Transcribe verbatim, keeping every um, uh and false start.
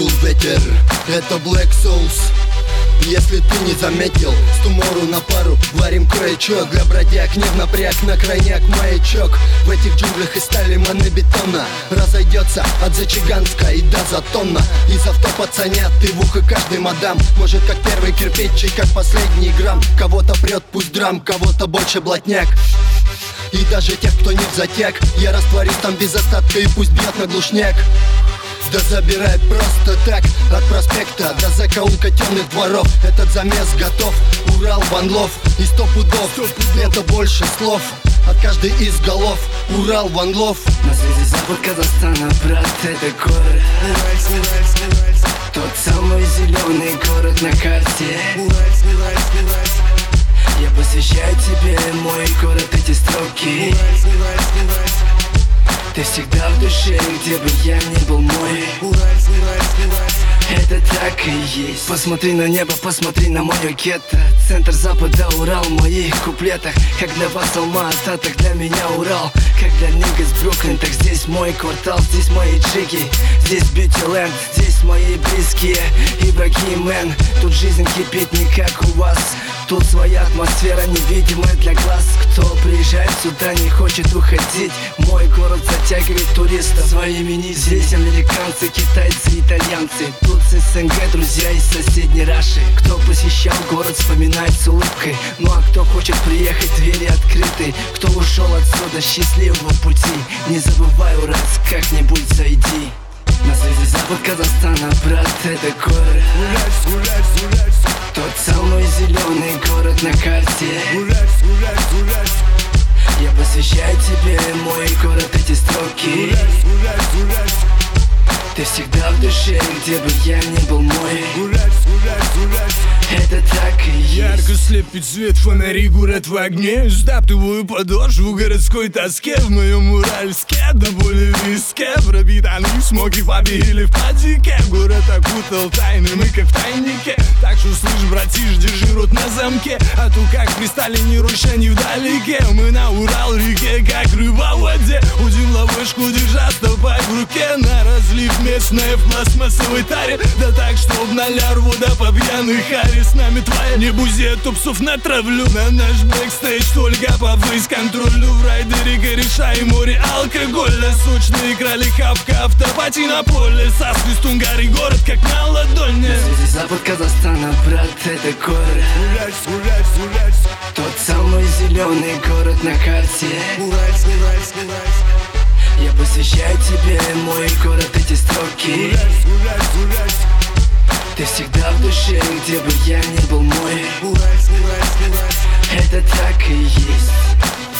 подул ветер, это Black Souls. Если ты не заметил, с Tomorrow на пару варим кое-что для бродяг. Не в напряг, на крайняк маячок. В этих джунглях из стали монобетона разойдется от Зачаганска и до Затона. Из авто пацанят и в ухо каждый мадам. Может как первый кирпич и как последний грамм. Кого-то прет пусть драм, кого-то больше блатняк. И даже тех, кто не в затяг, я растворюсь там без остатка и пусть бьет на глушняк. Да забирает просто так, от проспекта до закоулка темных дворов. Этот замес готов, Урал, One Love и сто пудов, это больше слов от каждой из голов. Урал, One Love. На связи запад Казахстана, брат, это город тот самый зеленый город на карте. Я посвящаю тебе, мой город, эти строки. Ты всегда в душе, где бы я ни был мой. Это так и есть. Посмотри на небо, посмотри на мое гетто. Центр запада, Урал в моих куплетах. Как для вас Алма-Ата, так для меня Урал. Как для нигgas Бруклин, так здесь мой квартал. Здесь мои джиги, здесь бьюти-ленд. Здесь мои близкие и враги, мэн. Тут жизнь кипит не как у вас. Тут своя атмосфера, невидимая для глаз. Кто приезжает сюда, не хочет уходить. Мой город затягивает туристов своими нитями. Здесь американцы, китайцы, итальянцы. Тут с СНГ, друзья из соседней Раши. Кто посещал город, вспоминает с улыбкой. Ну а кто хочет приехать, двери открыты. Кто ушел отсюда, счастливого пути. Не забывай, Уральск, как-нибудь зайди. На связи запад Казахстана, брат, это город тот самый зеленый город на карте. Я посвящаю тебе, мой город, эти строки. Ты всегда в душе, где бы я ни был мой. Это так и есть. Ярко слепит свет фонари, город в огне. Сдаптываю подошву городской тоске. В моем Уральске до боли в виске пропитаны смоки в пабе или в падике. Город окутал тайны, мы как в тайнике. Так что слышь, братиш, держи рот на замке. А то как пристали ни роща, ни вдалеке. Мы на Урал-реке, как рыба в воде. Удим ловушку, держа стопой в руке. На разлив местная в пластмассовой таре. Да так, чтоб на лярву, да по пьяной харе. С нами твоя, не бузи, я тупсов натравлю. На наш бэкстейдж только повысь контролю. В райдере кореша и море алкоголя. Сочные крали хавка, автопати на поле. Со свистун гори город, как на ладони. На связи запад Казахстана, брат, это город тот самый зеленый город на карте. Я посвящаю тебе, мой город, эти строки. Ты всегда в душе, где бы я ни был мой. Это так и есть.